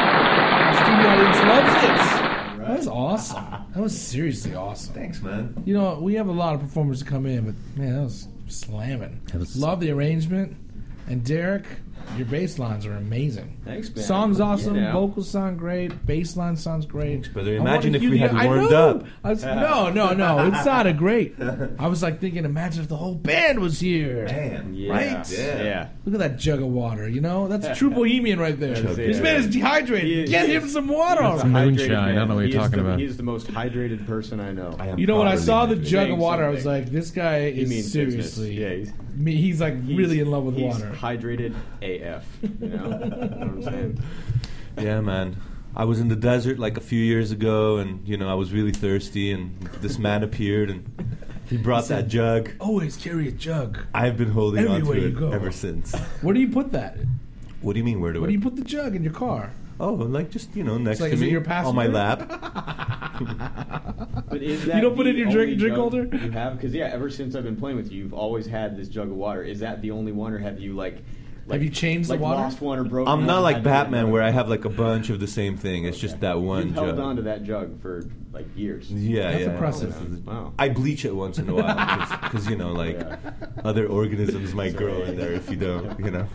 Studio audience loves it. That was awesome. That was seriously awesome. Thanks, man. You know, we have a lot of performers that come in, but man, that was slamming. That was- Love the arrangement. And Derek, your bass lines are amazing. Thanks, man. Song's awesome. You know. Vocals sound great. Bass line sounds great. Thanks, brother. I Imagine wanna if hear we the- had I warmed know. up. I was, no, no, no. It sounded great. I was like thinking, imagine if the whole band was here. Man, Yeah. Right? Yeah. Yeah. Look at that jug of water. You know, that's a true bohemian right there. Chug This it. man is dehydrated. He is- Get he him is- some water. He's a Some hydrated moonshine. I don't man. know what you're He is talking the- about. He's the most hydrated person I know. I am You know, when I properly saw the hydrated. jug Saying of water, I was something. like, this guy He is means seriously. business. Yeah, he's, Me- he's like he's really in love with he's water. hydrated A F. You know, you know what I'm saying? Yeah, man. I was in the desert like a few years ago, and you know I was really thirsty, and this man appeared, and he brought that jug. Always carry a jug. I've been holding on Everywhere to you it go. ever since. Where do you put that? What do you mean? Where do Where I? do you put the jug in your car? Oh, like just you know next like, to is it me your on my passenger? lap. But is You that don't put it in the your drink- only drink jug holder? You have, because yeah, ever since I've been playing with you, you've always had this jug of water. Is that the only one, or have you like, like Have you changed the like water? lost one or broken? I'm one not and like had to get Batman another where I one? have like a bunch of the same thing. It's just that one You've jug. held on to that jug for like years. Yeah, That's yeah. impressive. Wow. I bleach it once in a while because you know like Yeah. other organisms might grow in there if you don't. You know.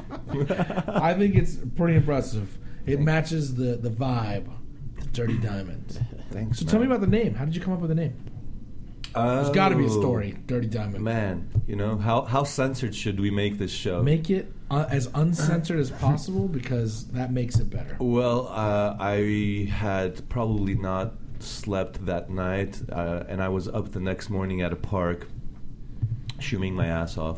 I think it's pretty impressive. It matches the, the vibe of Dirty Diamond. Thanks. So tell me about the name. How did you come up with the name? There's got to be a story, Dirty Diamond. Man, you know how how censored should we make this show? Make it uh, as uncensored as possible because that makes it better. Well, uh, I had probably not slept that night, uh, and I was up the next morning at a park, shooting my ass off,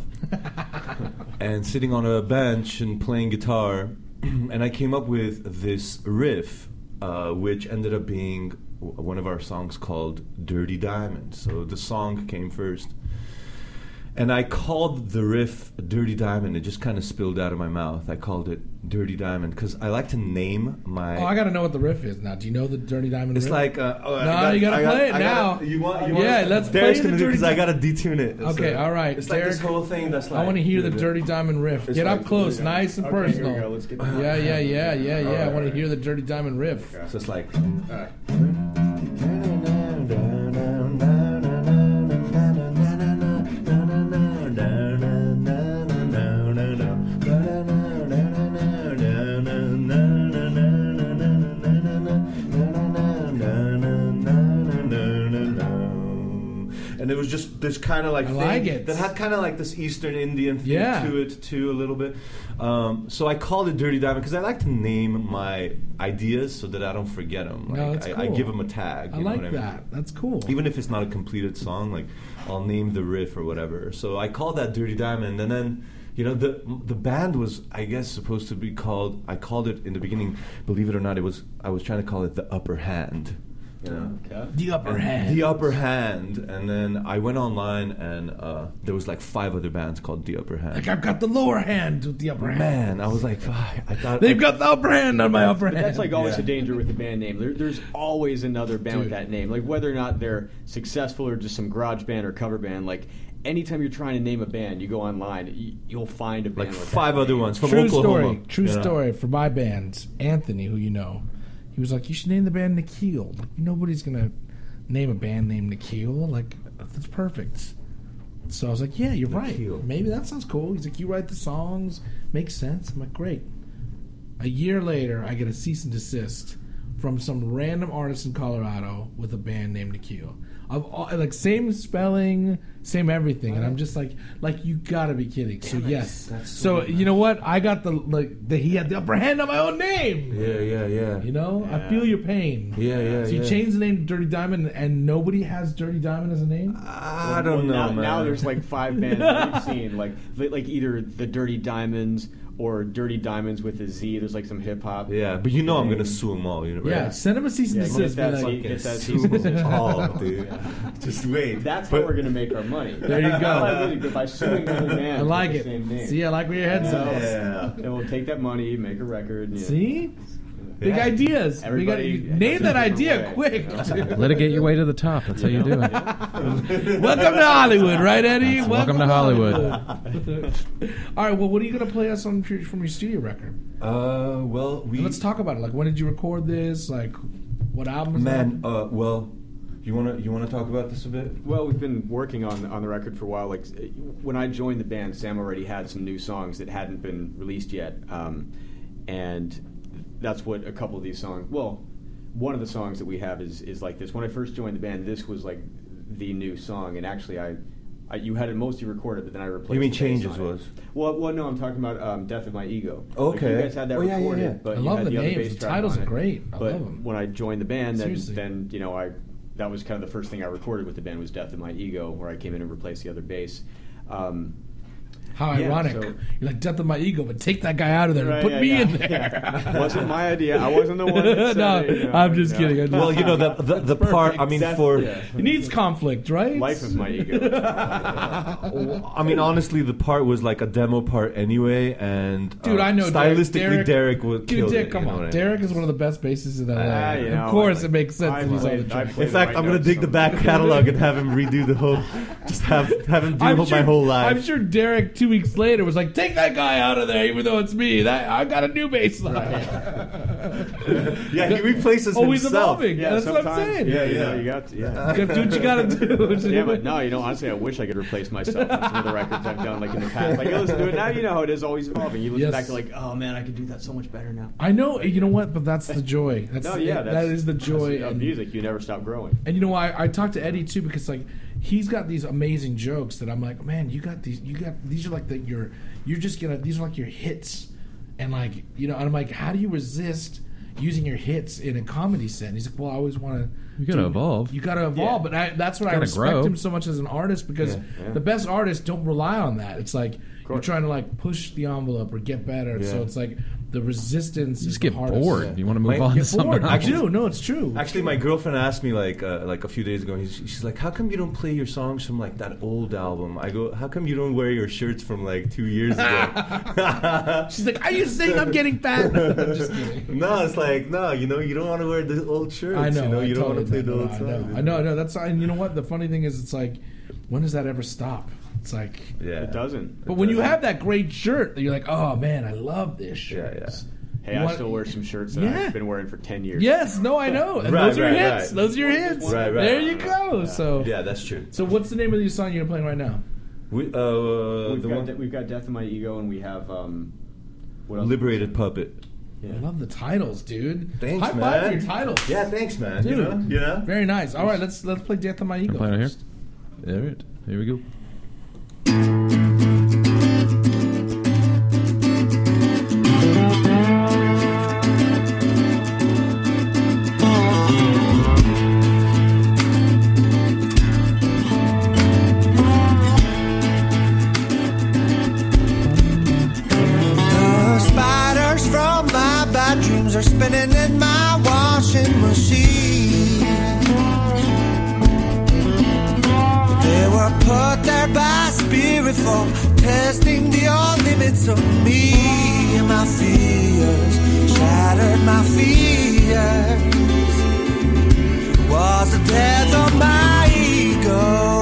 and sitting on a bench and playing guitar, and I came up with this riff, uh, which ended up being w- one of our songs called "Dirty Diamond." So the song came first. And I called the riff Dirty Diamond. It just kind of spilled out of my mouth. I called it Dirty Diamond because I like to name my. Oh, I got to know what the riff is now. Do you know the Dirty Diamond It's riff? like. Uh, oh, I No, got- you gotta I got- play it I gotta- now. you want? You Yeah, want, let's Derek's play the gonna do Dirty because I Di- gotta detune it. It's Okay, like- all right, It's like this Derek, whole thing that's like. I want to hear the Dirty Diamond riff. It's Get like- up close, nice and Okay, here we personal. go. Let's get Yeah, yeah, yeah, yeah, yeah. I want to Alright. hear the Dirty Diamond riff. So it's like. And it was just this kind of like I thing like it. that had kind of like this Eastern Indian thing Yeah. to it too, a little bit. Um, so I called it Dirty Diamond because I like to name my ideas so that I don't forget them. Like, No, that's I, I cool. give them a tag. I you know like what I mean? that. That's cool. Even if it's not a completed song, like I'll name the riff or whatever. So I called that Dirty Diamond, and then you know the the band was, I guess, supposed to be called. I called it in the beginning. Believe it or not, it was. I was trying to call it the Upper Hand. You know? Okay. The upper And hand. The Upper Hand, and then I went online, and uh, there was like five other bands called The Upper Hand. Like I've got the lower hand with the upper hand. Man, I was like, ah, I thought They've I- got the upper hand on my upper But hand. that's like always Yeah. a danger with the band name. There, there's always another band with Dude. that name. Like whether or not they're successful or just some garage band or cover band. Like anytime you're trying to name a band, you go online, you, you'll find a band like with five that other name. ones from True Oklahoma. story. True you know? story for my band, Anthony, who you know. he was like, you should name the band Nikhil. Like, nobody's gonna name a band named Nikhil. Like, that's perfect. So I was like, yeah, you're Nikhil. right. Maybe that sounds cool. He's like, you write the songs, makes sense. I'm like, great. A year later, I get a cease and desist from some random artist in Colorado with a band named Nikhil. Of all, like same spelling, same everything, and I'm just like, like you gotta be kidding. So yes, That's so so you know what? I got the like the, he had the upper hand on my own name. Yeah, yeah, yeah. You know, I feel your pain. Yeah, yeah, So you yeah. changed the name to Dirty Diamond, and nobody has Dirty Diamond as a name. I don't know, now, man. now there's like five bands that we've seen, like like either the Dirty Diamonds or Dirty Diamonds with a Z. There's like some hip hop. Yeah, but you know I'm gonna sue them all, you know, right? Yeah, send him a cease and Yeah, desist. get be that like, cease- get that Sue cease and desist. them all, dude. Just wait. That's But- how we're gonna make our money. There you go. Not music, but by suing other bands I like with it. the same name. See, I like where your head's So, at. Yeah. and we'll take that money, make a record. And, yeah. See, big Yeah. ideas. Big Everybody idea- has Name a that different idea way, quick. you know? Litigate your way to the top. That's how you do it. Welcome to Hollywood, right, Eddie? That's welcome to Hollywood. All right. Well, what are you going to play us on your- from your studio record? Uh, well, we. And let's talk about it. Like, when did you record this? Like, what album? is Man, that? uh, well, you wanna you wanna talk about this a bit? Well, we've been working on on the record for a while. Like when I joined the band, Sam already had some new songs that hadn't been released yet, um, and that's what a couple of these songs. Well, one of the songs that we have is is like this. When I first joined the band, this was like the new song, and actually I. I, you had it mostly recorded, but then I replaced. You mean the bass Changes on it. was? Well, well, no, I'm talking about um, Death of My Ego. Okay. Like, you guys had that Oh, yeah, yeah, recorded, yeah. but I you love had the the other names. bass The track titles on are it. great. I but love 'em. when I joined the band, then, Seriously. then you know I that was kind of the first thing I recorded with the band was Death of My Ego, where I came in and replaced the other bass. Um, How yeah, ironic. so- You're like, death of my ego, but take that guy out of there and Right, put yeah, me yeah, in there. yeah. Wasn't my idea. I wasn't the one that said no, it, you know, I'm just no. kidding. I'm just Well, you know the the, the part. I mean, That's- for yeah. It needs conflict, right? Life of My Ego. I mean, honestly, the part was like a demo part anyway, and Dude, uh, I know Derek- stylistically, Derek- Derek, would Dude, kill Derek, it. come you know on. what I mean? Derek is one of the best bassists in L A. Ah, you know, of course, like, it makes sense I that he's on the played- I track. played In fact, right I'm gonna notes dig the some- back catalog and have him redo the whole. Just have have him do I'm my sure, whole life. I'm sure Derek two weeks later was like, "Take that guy out of there, even though it's me. That I got a new bass line." Yeah, he replaces Always himself. evolving. Yeah, That's what I'm sometimes, saying. Yeah, Yeah, you know, yeah. you got to, yeah. You gotta do what you gotta do. Yeah, but no, you know, honestly, I wish I could replace myself on some of the records I've done, like in the past. Like, you listen to it now, you know how it is always evolving. You listen Yes. back to like, oh man, I could do that so much better now. I know. You know what? But that's the joy. That's No, yeah, that that's, is the joy that's, of and- music. You never stop growing. And you know, I, I talked to Eddie too because like he's got these amazing jokes that I'm like, man, you got these, you got these are like the your, you're just gonna these are like your hits, and like you know, and I'm like, how do you resist using your hits in a comedy set? And he's like, well, I always want to. You gotta evolve. You gotta evolve, Yeah. but I, that's what I Gotta respect grow. him so much as an artist because Yeah. Yeah. the best artists don't rely on that. It's like you're course. trying to like push the envelope or get better. So Yeah. it's like the resistance You is just the get hardest. bored. You want to move My- on to Get something bored. I else. do. No, it's true. Actually, my girlfriend asked me like uh, like a few days ago. He's, she's like, "How come you don't play your songs from like that old album?" I go, "How come you don't wear your shirts from like two years ago?" She's like, "Are you saying I'm getting fat?" I'm just kidding. No, it's like no, you know, you don't want to wear the old shirts. I know. you know, I you don't totally want to play the know, old I songs. know. I know. I know. That's and you know what? The funny thing is, it's like, when does that ever stop? It's like, Yeah, It doesn't. but when you have that great shirt, you're like, oh man, I love this Yeah, shirt. yeah. Hey, You I want- still wear some shirts that Yeah. I've been wearing for ten years. Yes, no, I know. And Right, those are right, your hits. right. Those are your hits. Right, right. There you go. So, Yeah, that's true. so what's the name of the song you're playing right now? We, uh, We've, the got one de- we've got Death of My Ego, and we have um, what else? Liberated Puppet. Yeah. I love the titles, dude. Thanks, High man. five for your titles. Yeah, thanks, man. Dude. You know, you know. Very nice. All right, let's let's play Death of My Ego. I'm playing right first. here. All right, here we go. The spiders from my bad dreams are spinning in my washing machine. They were put there by spirit for testing the old limits of me. And my fears shattered my fears. Was the death of my ego.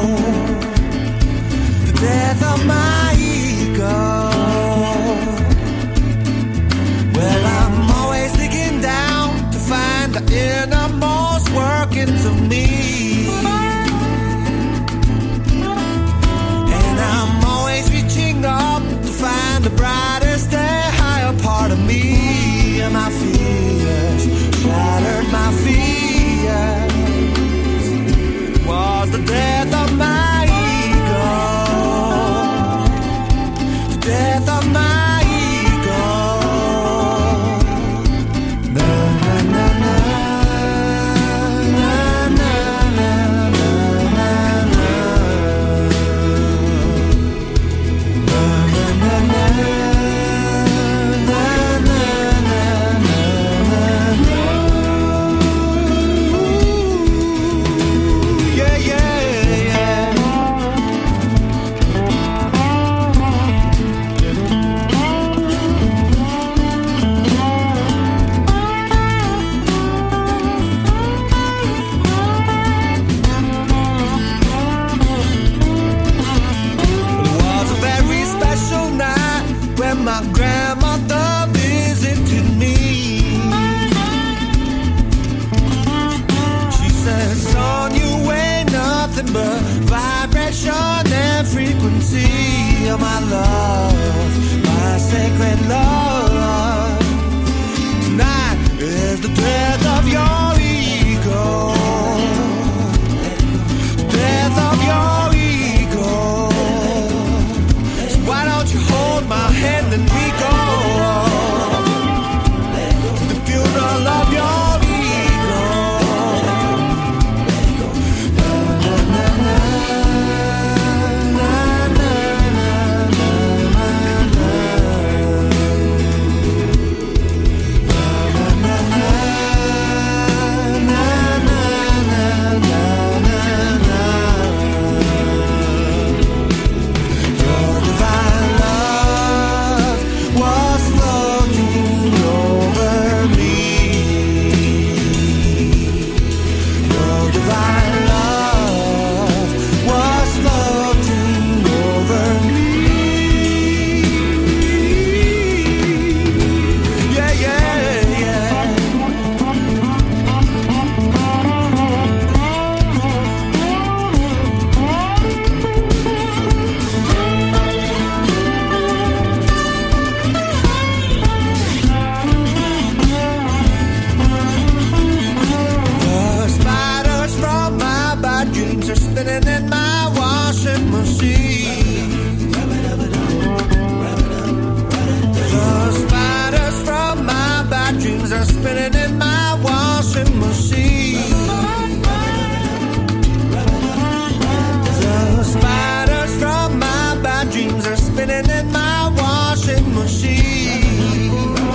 The death of my ego. Well, I'm always digging down to the innermost workings of me. And I'm always reaching up to find the brightest and higher part of me. And my fears shattered my fears. Was the death of my ego. The death of my my grandmother visited me. She said, son, you weigh nothing but vibration and frequency of my love, my sacred love. Tonight is the death of your ego, death of your ego. So why don't you hold my hand and we go to the funeral of your ego. Na, na, na, na, na, na, na, na, Your divine love was floating over me. Your divine love was floating over me. Yeah, yeah, yeah. The spiders from my bad dreams are spinning in my washing machine. The spiders from my bad dreams are spinning in my washing machine. The spiders from my bad dreams are spinning in my washing machine.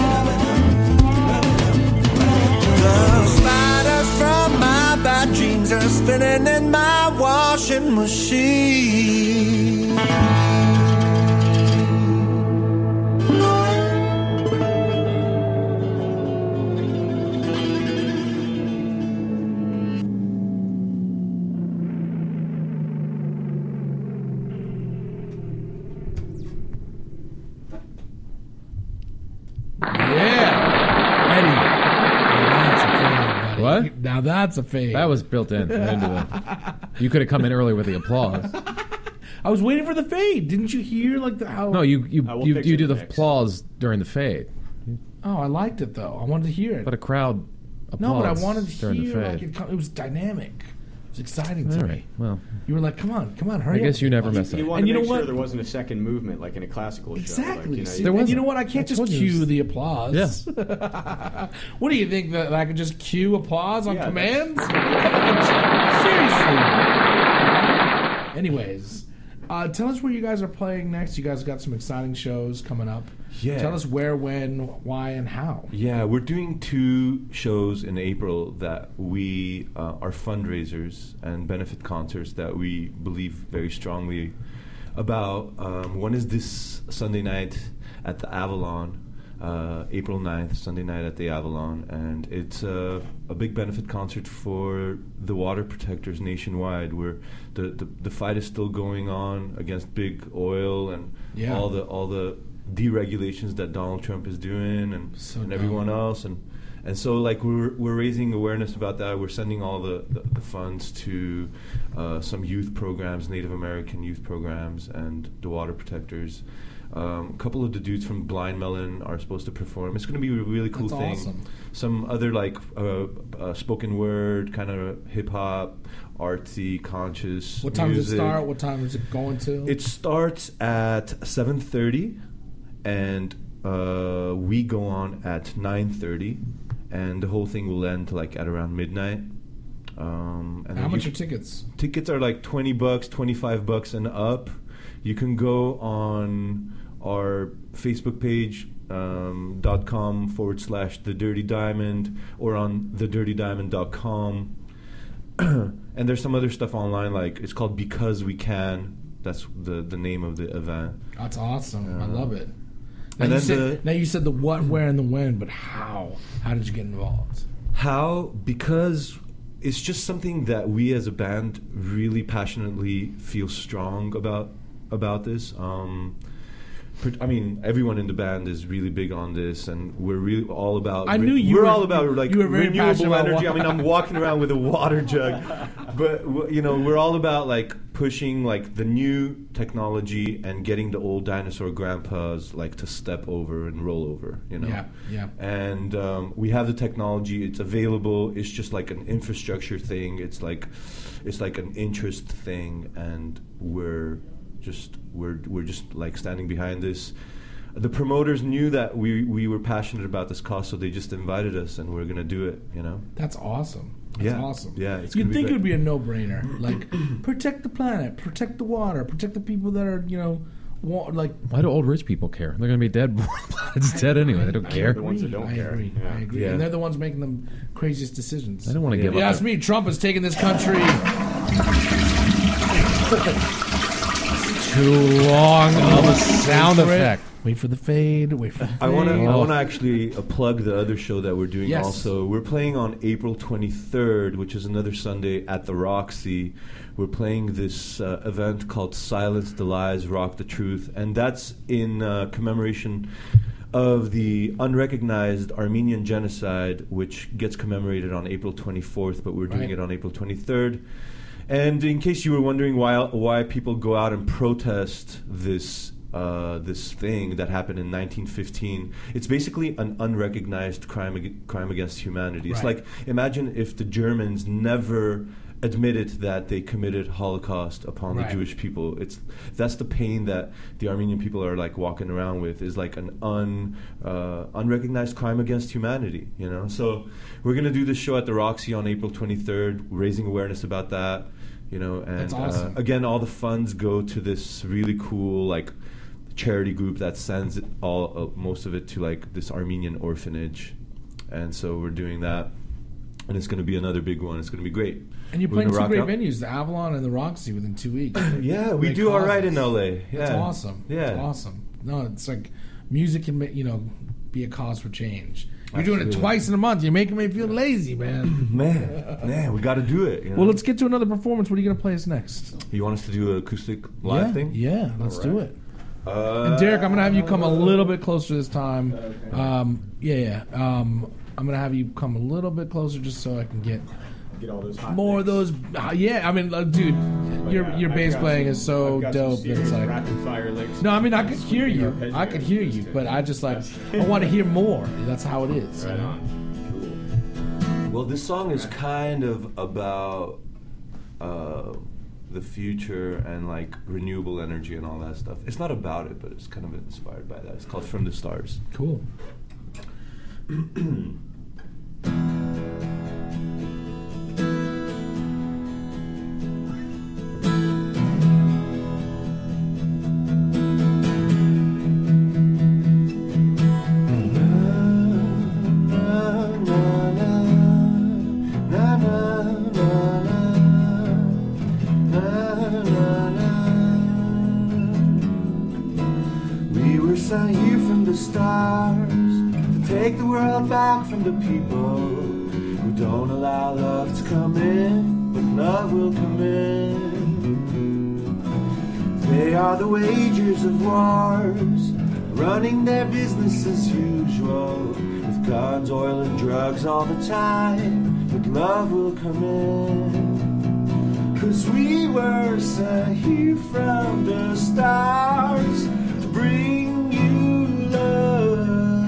The spiders from my bad dreams are spinning in my washing machine. Yeah, Eddie. Now that's a fade, buddy. What? Now that's a fade. That was built in into the. You could have come in early with the applause. I was waiting for the fade. Didn't you hear like the how? No, you you I will you, fix you it do the next. applause during the fade, Oh, I liked it though. I wanted to hear it. but a crowd no, applauds but I wanted to during hear the like fade. it, co- it was dynamic. It was exciting to All me. right. Well, You were like, "Come on, come on, I hurry up!" guess you never mess He up. wanted And you to know make sure what? there wasn't a second movement like in a classical Exactly. show. Like, you know, See, you- There and you wasn't. know what? I can't I just told you it cue was- the applause. Yes. What do you think that I could just cue applause on Yeah, commands? Come on, seriously. Anyways, uh, tell us where you guys are playing next. You guys got some exciting shows coming up. Yeah. Tell us where, when, why, and how. Yeah, we're doing two shows in April that we uh, are fundraisers and benefit concerts that we believe very strongly about. Um, one is this Sunday night at the Avalon, uh, April ninth, Sunday night at the Avalon, and it's a, a big benefit concert for the water protectors nationwide, where the, the, the fight is still going on against big oil and Yeah. all the all the deregulations that Donald Trump is doing and, So and dumb. everyone else, and And so, like, we're we're raising awareness about that. We're sending all the, the, the funds to uh, some youth programs, Native American youth programs, and the water protectors. Um, a couple of the dudes from Blind Melon are supposed to perform. It's going to be a really cool That's thing. awesome. Some other like uh, uh, spoken word, kind of hip hop, artsy, conscious. What time music. does it start? What time is it going to? It starts at seven thirty, and uh, we go on at nine thirty, and the whole thing will end like at around midnight. Um, and How then much you- are tickets? Tickets are like twenty bucks, twenty-five bucks and up. You can go on our Facebook page, um, dot com forward slash The Dirty Diamond, or on the dirty diamond dot com. And there's some other stuff online, like it's called Because We Can. That's the, the name of the event. That's awesome. I Yeah. love it. Now, And you then said, the- now you said the what, where, and the when, but how? How did you get involved? How? Because it's just something that we as a band really passionately feel strong about about this. Um, pr- I mean, everyone in the band is really big on this, and we're really all about. I knew you We're were- all about like you were very passionate renewable about energy. wa- I mean, I'm walking around with a water jug, but w- you know, we're all about like pushing like the new technology and getting the old dinosaur grandpas like to step over and roll over. You know. Yeah, yeah. And um, we have the technology; it's available. It's just like an infrastructure thing. It's like, it's like an interest thing, and we're just we're we're just like standing behind this. The promoters knew that we we were passionate about this cause, so they just invited us, and we're gonna do it. You know. That's awesome. That's Yeah. awesome. Yeah, it's You'd gonna be think great. it would be a no-brainer. Like, protect the planet, protect the water, protect the people that are, you know, wa- like. Why do old rich people care? They're going to be dead before the planet's dead anyway. They don't I care. the ones that agree, don't I care. agree. Yeah. I agree. Yeah. And they're the ones making the craziest decisions. I don't want to Yeah. give You up. ask me, Trump has taken this country Too long of a sound Wait for it. effect. Wait for the fade. Wait for the I want to. fade. I Oh. want to actually uh, plug the other show that we're doing. Yes. Also, we're playing on April twenty-third, which is another Sunday at the Roxy. We're playing this uh, event called "Silence the Lies, Rock the Truth," and that's in uh, commemoration of the unrecognized Armenian genocide, which gets commemorated on April twenty-fourth, but we're doing Right. it on April twenty-third. And in case you were wondering why why people go out and protest this uh, this thing that happened in nineteen fifteen, it's basically an unrecognized crime ag- crime against humanity. It's Right. like, imagine if the Germans never admitted that they committed Holocaust upon Right. the Jewish people. It's that's the pain that the Armenian people are like walking around with, is like an un uh, unrecognized crime against humanity. You know, so we're gonna do this show at the Roxy on April twenty-third, raising awareness about that. You know, and That's awesome. uh, again, all the funds go to this really cool like charity group that sends it all uh, most of it to like this Armenian orphanage, and so we're doing that, and it's going to be another big one. It's going to be great. And you're We're playing gonna two rock great out. venues, the Avalon and the Roxy, within two weeks. Yeah, we Great do all right causes. in L A. Yeah, That's awesome. Yeah, That's awesome. No, it's like music can, ma- you know, be a cause for change. You're doing it Absolutely. twice in a month. You're making me feel lazy, man. Man, man, we got to do it. You know? Well, let's get to another performance. What are you going to play us next? You want us to do an acoustic live yeah, thing? Yeah, let's do it. Uh, And Derek, I'm going to have you come a little bit closer this time. Um, yeah, yeah. Um, I'm going to have you come a little bit closer just so I can get Get all those hot more of licks. those. Uh, yeah, I mean, uh, dude, your Yeah, your I've bass got playing some- is so I've got some dope. That it's serious like, rapid fire licks. no, I mean, I could hear you. Arpeggio. I could hear you, but I just like I want to hear more. That's how it is. Right you know? on. Well, this song is kind of about uh, the future and like renewable energy and all that stuff. It's not about it, but it's kind of inspired by that. It's called From the Stars. Cool. We were sent here from the stars to take the world back from the people who don't allow love to come in, but love will come in. They are the wagers of wars, running their business as usual, with guns, oil, and drugs all the time, but love will come in. 'Cause we were sent here from the stars to bring you love.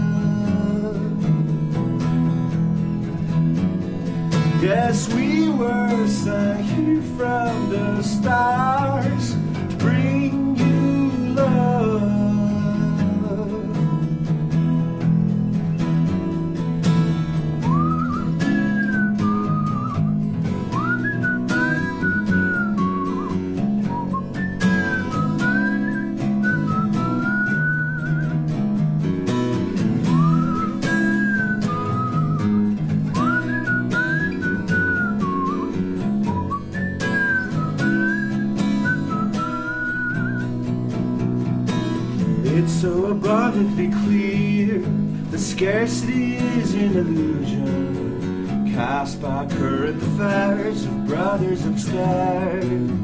Yes, we were sent here from the stars to bring you love. It's so abundantly clear that scarcity is an illusion cast by current affairs of brothers upstairs.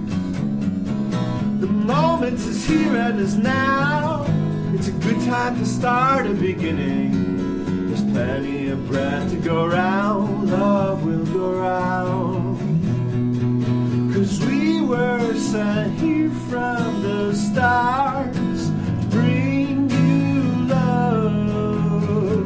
The moment is here and is now. It's a good time to start a beginning. There's plenty of bread to go round. Love will go round. 'Cause we were sent here from the stars. Bring you love.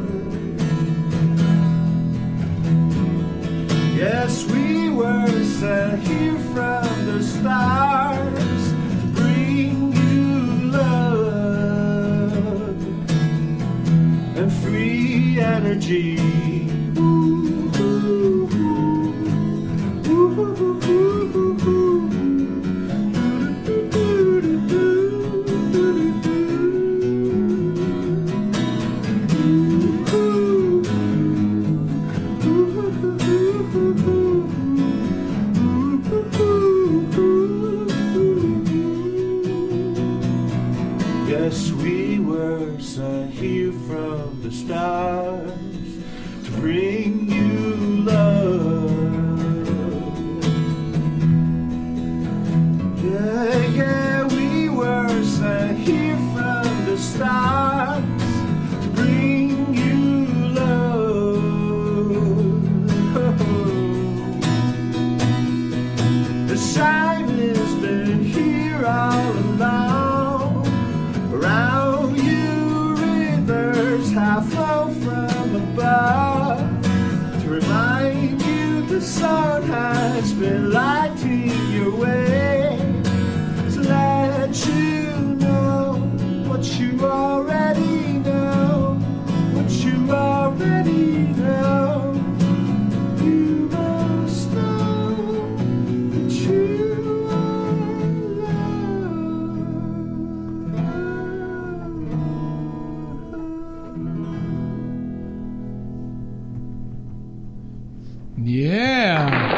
Yes, we were sent here from the stars. Bring you love and free energy. Ooh, ooh, ooh, ooh, ooh, ooh, ooh. Yes, we were sent here from the stars to bring you love. Yeah, yeah, we were sent here from the stars to bring you love. The shine has been here all along. Around you, rivers have flown from above to remind you the sun has been lighting your way. To let you know what you already know, what you already know. You must know that you are loved. Yeah.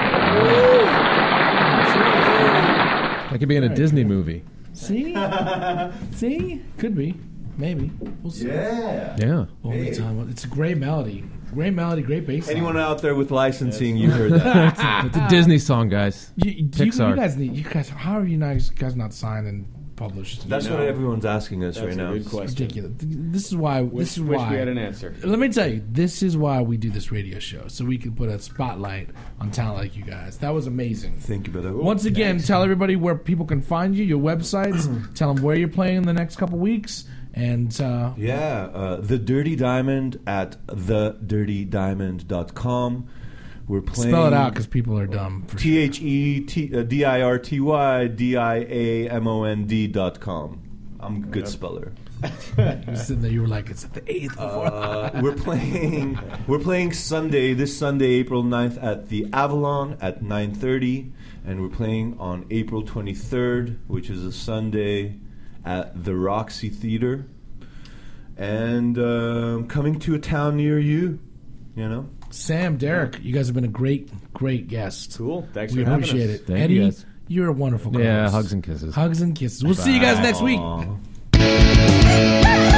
That could be in a Disney movie. See? See? Could be. Maybe. We'll see. Yeah. Yeah. Only time. It's a great melody. Great melody, great bass line. Anyone out there with licensing, you heard that. It's a Disney song, guys. You, you, Pixar. you guys need. You guys. How are you guys, guys not signed and published? That's You know, what everyone's asking us That's right a now. good It's question. ridiculous. This is why. Wish, This is wish why. we had an answer. Let me tell you, this is why we do this radio show, so we can put a spotlight on talent like you guys. That was amazing. Thank you, brother. Once again, tell everybody where people can find you, your websites. Tell them where you're playing in the next couple weeks, and uh, Yeah, uh, The Dirty Diamond at the dirty diamond dot com. We're playing. spell it out because people are dumb. For T H E T D I R T Y D I A M O N D dot com. I'm a good speller. sure. You were sitting there, you were like, it's at the eighth before. Uh, we're playing. We're playing Sunday. This Sunday, April ninth, at the Avalon at nine thirty, and we're playing on April twenty-third, which is a Sunday, at the Roxy Theater, and um, coming to a town near you. You know. Sam, Derek, you guys have been a great, great guest. Cool. Thanks We for having appreciate us. it. Thank Eddie, you, guys. you're a wonderful Yeah, co-host. hugs and kisses. Hugs and kisses. We'll see you guys next week. Aw.